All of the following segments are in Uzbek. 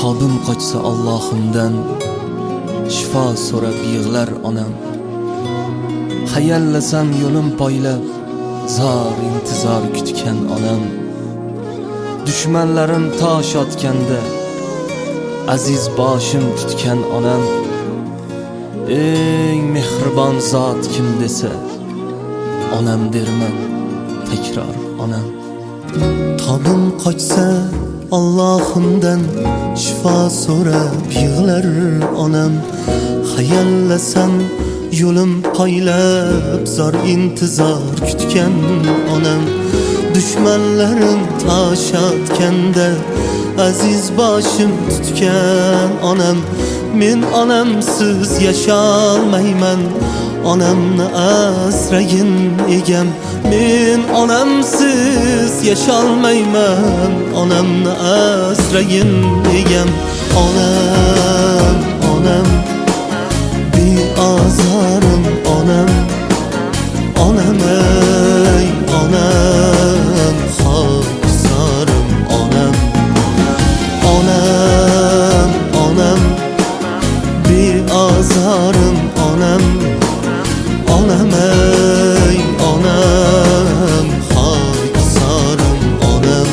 Tobim qochsa Allohimdan shifo so'rab yig'lar onam. Hayallasam yo'lim poylab zor intizor kutgan onam. Dushmanlarim tosh otganda aziz boshim tutgan onam. Eng mehribon zot kim desa onam derman takror onam. Tobim qochsa Allohimdan shifo so'rab yig'lar onam. Hayallasam yo'lim poylab zor intizor kutgan onam. Dushmanlarim tosh otganda aziz boshim tutgan onam. Men onamsiz yasholmayman, onamni asragin egam. Men onamsiz yasholmayman, onamni asragin egam. Onam, onam, beozorim onam. Onam ey onam, xokisorim onam. Onam, onam, beozorim onam. Onam ey onam, xokisorim onam.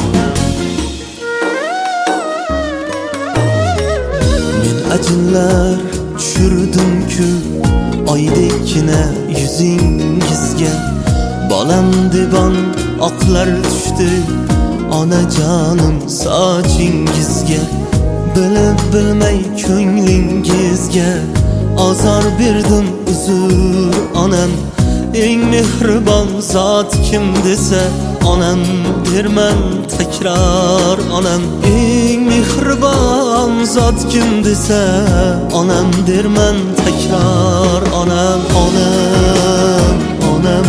Men ajinlar tushirdim-ku oydekkina yuzingizga. Bolam debon oqlar tushdi onajonim sochingizga. Bilib bilmay ko'nglingizga azor berdim uzr onam. Eng mehribon zot kim desa onam derman takror onam. Eng mehribon zot kim desa onam derman takror onam. Onam, onam,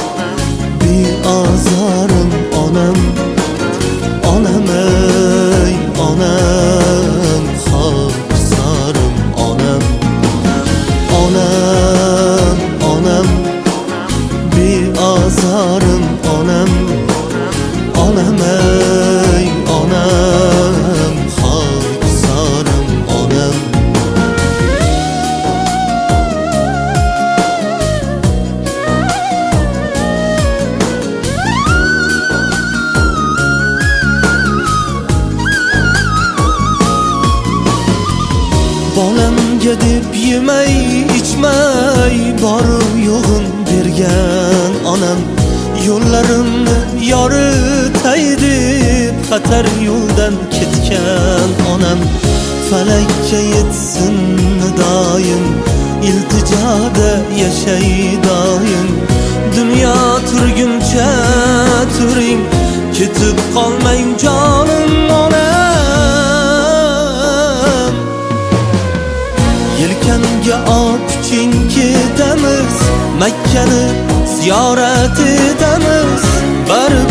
beozorim onam. Onam ey onam, xokisorim onam. Onam, onam, beozorim onam. Onam ey onam, xokisorim onam. Bolamga deb yemay ichmay boru yo'g'im bergan onam. Yo'llarimni yoritay deb xatar yo'ldan ketgan onam. Falakka yetsin doim iltijoda yashay doim. Dunyo turguncha turing, ketib qolmang jonim onam. Yelkamga opching ketamiz, Makkani ziyorat etamiz. Baribir